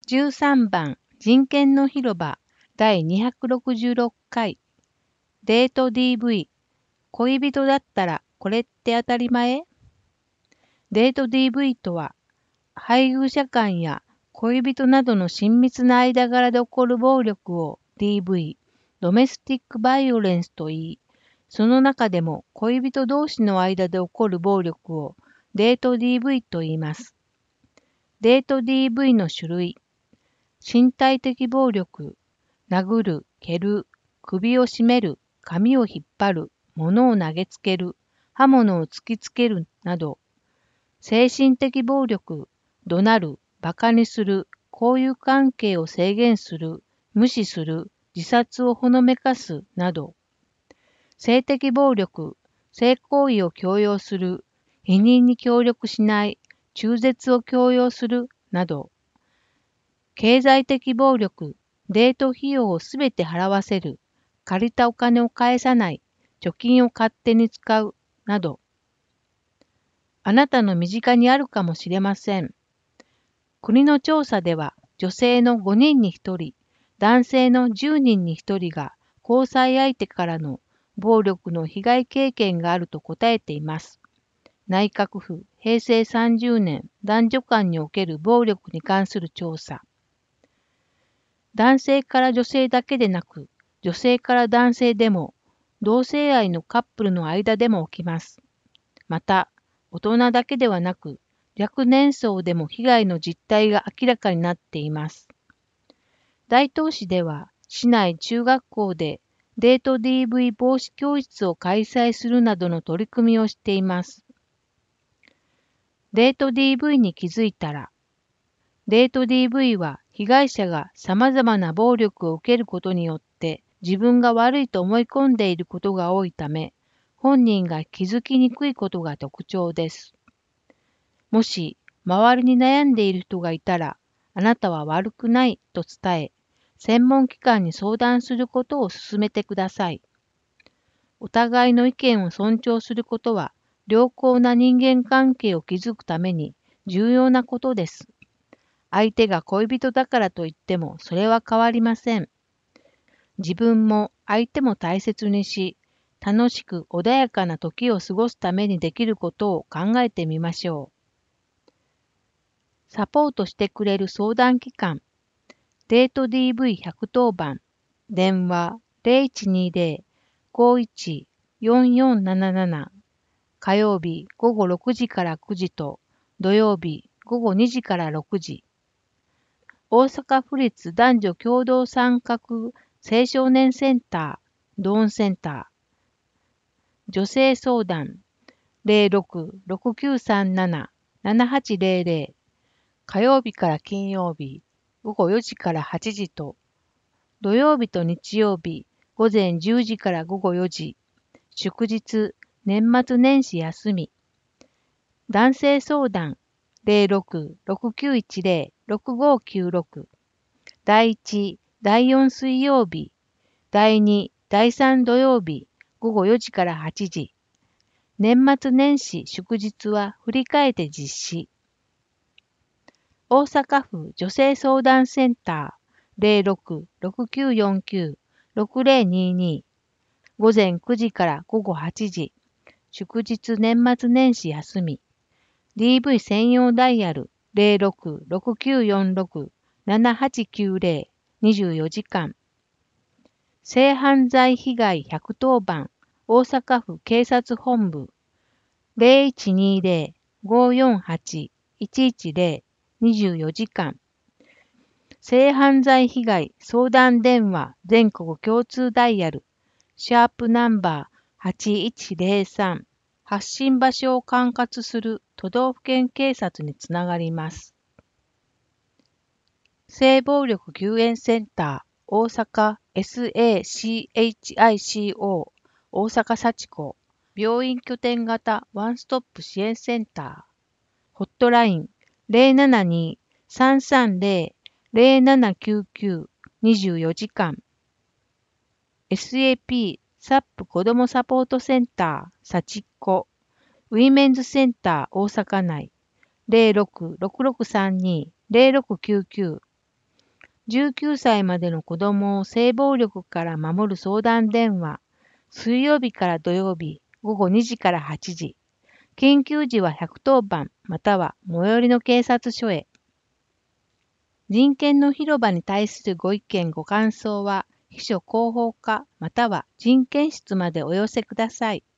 13番人権の広場第266回デート DV 恋人だったらこれって当たり前？デート DV とは配偶者間や恋人などの親密な間柄で起こる暴力を DV、ドメスティックバイオレンスと言い、その中でも恋人同士の間で起こる暴力をデート DV と言います。デート DV の種類、身体的暴力、殴る、蹴る、首を絞める、髪を引っ張る、物を投げつける、刃物を突きつけるなど、精神的暴力、怒鳴る、馬鹿にする、交友関係を制限する、無視する、自殺をほのめかすなど、性的暴力、性行為を強要する、否認に協力しない、中絶を強要するなど、経済的暴力、デート費用をすべて払わせる、借りたお金を返さない、貯金を勝手に使うなど、あなたの身近にあるかもしれません。国の調査では、女性の5人に1人、男性の10人に1人が交際相手からの暴力の被害経験があると答えています。内閣府平成30年男女間における暴力に関する調査。男性から女性だけでなく、女性から男性でも、同性愛のカップルの間でも起きます。また、大人だけではなく、若年層でも被害の実態が明らかになっています。大東市では、市内中学校でデート DV 防止教室を開催するなどの取り組みをしています。デート DV に気づいたら、デート DV は被害者が様々な暴力を受けることによって自分が悪いと思い込んでいることが多いため、本人が気づきにくいことが特徴です。もし周りに悩んでいる人がいたら、あなたは悪くないと伝え、専門機関に相談することを勧めてください。お互いの意見を尊重することは、良好な人間関係を築くために重要なことです。相手が恋人だからといってもそれは変わりません。自分も相手も大切にし、楽しく穏やかな時を過ごすためにできることを考えてみましょう。サポートしてくれる相談機関、デート DV110 番、電話0120-51-4477、火曜日午後6時から9時と土曜日午後2時から6時。大阪府立男女共同参画青少年センター、ドーンセンター、女性相談06-6937-7800、火曜日から金曜日午後4時から8時と、土曜日と日曜日午前10時から午後4時、祝日、年末年始休み、男性相談06-6910-6596、第1、第4水曜日、第2、第3土曜日、午後4時から8時。年末年始祝日は振り替えて実施。大阪府女性相談センター06-6949-6022。午前9時から午後8時。祝日年末年始休み。DV 専用ダイヤル06-6946-7890、24時間。性犯罪被害110番、大阪府警察本部0120-548-110、24時間。性犯罪被害相談電話全国共通ダイヤル、シャープナンバー8103、発信場所を管轄する都道府県警察につながります。性暴力救援センター大阪 SACHICO 大阪幸子病院拠点型ワンストップ支援センターホットライン 072-330-0799 24時間 SAP サップ子どもサポートセンター幸子ウィメンズセンター大阪内 06-6632-0699 19歳までの子供を性暴力から守る相談電話、水曜日から土曜日、午後2時から8時。緊急時は110番または最寄りの警察署へ。人権の広場に対するご意見ご感想は、秘書広報課または人権室までお寄せください。